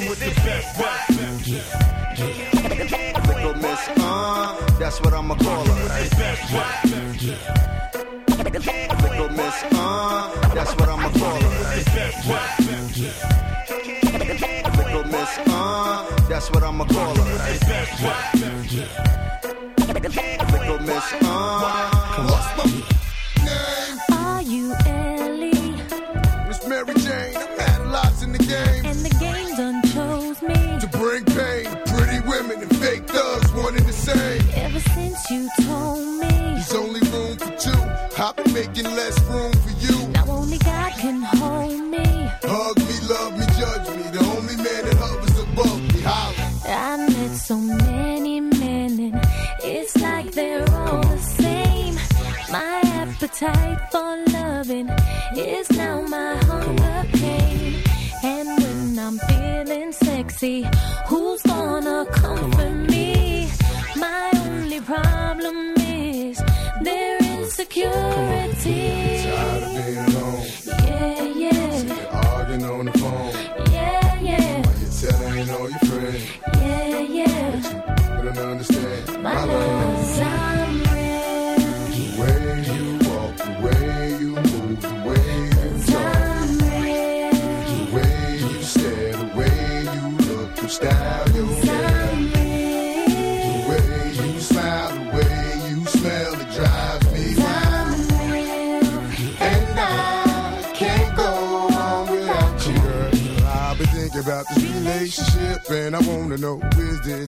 with the best rap. Little Miss, that's what I'ma call her. Little Miss, that's what I'ma call her. Little Miss, that's what I'ma call her. Little Miss, What's my name? Are you Ellie? Miss Mary Jane. I've had lots in the game. And the game done chose me To bring pain, pretty women and fake thugs, one and the same. ever since you told me. There's only room for two. I've been making less room for you. Now only God can hold me. Hug me, love me, judge me. The only man that hovers above me. Holla. I met so many men and it's like they're all the same. My appetite for loving is now my hunger pain. And when I'm feeling sexy, who's gonna comfort me? My only problem is their insecurity. Tired of being alone. Yeah, yeah, Arguing on the phone. yeah, yeah, You telling all your friends. yeah, yeah. You don't understand My love's I'm real. The way you walk, the way you move, the way you talk, I'm real. the way you stare, the way you look, your style, your hair, I'm the real. way you smile, the way you smell, it drives me wild. I'm real. And I can't go on without you, girl. I've been thinking about this relationship, and I wanna know, is this